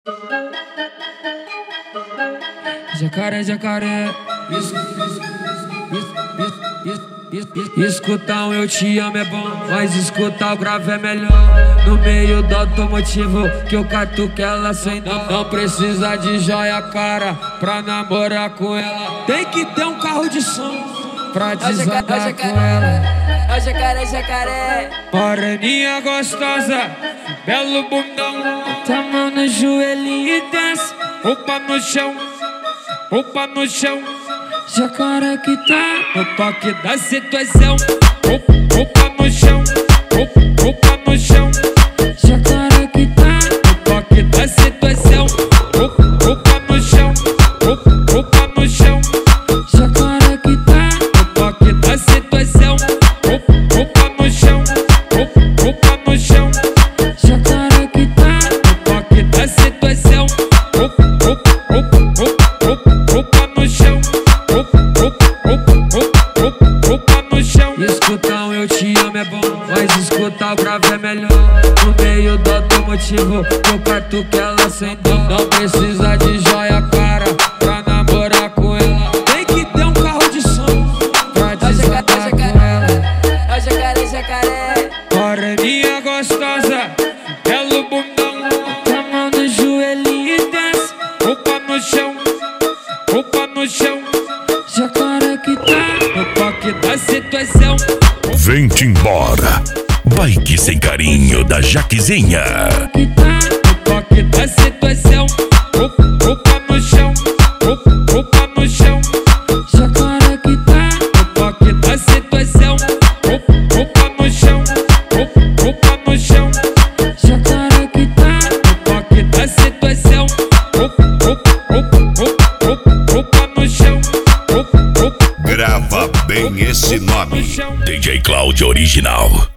Jacaré, jacaré, escutar um eu te amo é bom, mas escutar o grave é melhor. No meio do automotivo que eu catuque ela sem dó. Não precisa de joia cara pra namorar com ela. Tem que ter um carro de som pra desatar com ela. Ó jacaré, jacaré, Moreninha gostosa, belo bundão. Tá mão no joelhinho e desce, roupa no chão, roupa no chão. Jacaré que tá no toque da situação. Roupa no chão, roupa no chão. Jacaré que tá no toque da situação. Roupa no chão, roupa no chão. Jacaré que tá no toque da situação. Roupa no chão, roupa no chão. Jacaré que tá no toque da situação. Roupa no chão. Roupa no chão. Escutar um eu te amo é bom, mas escutar o grave é melhor. No meio do automotivo eu catuque ela sem dó. Não precisa de joia cara pra namorar com ela. Tem que ter um carro de som pra desatar com ela. ó jacaré, jacaré, Moreninha gostosa, belo bundão. Tá mão no joelhinho e desce, roupa no chão, roupa no chão. Jacaré que tá no toque da situação. Vem-te embora. Bike sem carinho da Jaquezinha. Que tá no toque da situação. Roupa no chão, roupa no chão. Jacaré que tá no toque da situação. Roupa no chão, roupa no chão. Jacaré que tá no toque da situação. Roupa no chão. Grava bem esse nome. DJ Cláudio Original.